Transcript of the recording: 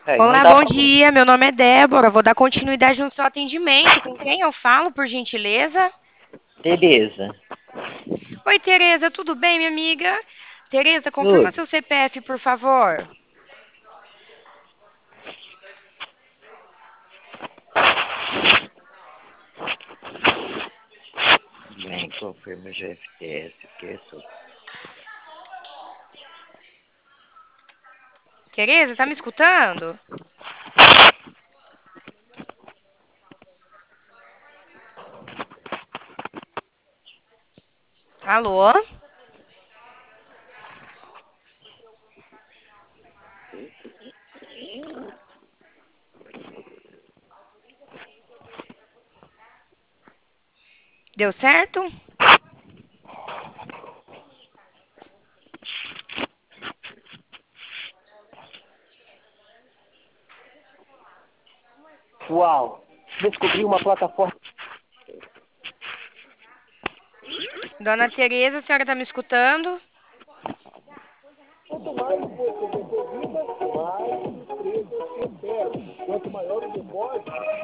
É, não Olá, dá bom pra. dia. Meu nome é Débora. Vou dar continuidade no seu atendimento. Com quem eu falo, por gentileza? Tereza. Oi, Tereza, tudo bem, minha amiga? Tereza, confirma Tudo. seu CPF, por favor. Bem, confirma o GFTS, porque eu sou. Tereza, tá me escutando? Alô? Deu certo? Uau! Descobri uma plataforma. Dona Tereza, a senhora tá me escutando? Quanto mais você deposita, mais empresa você perde. Quanto maior o depósito,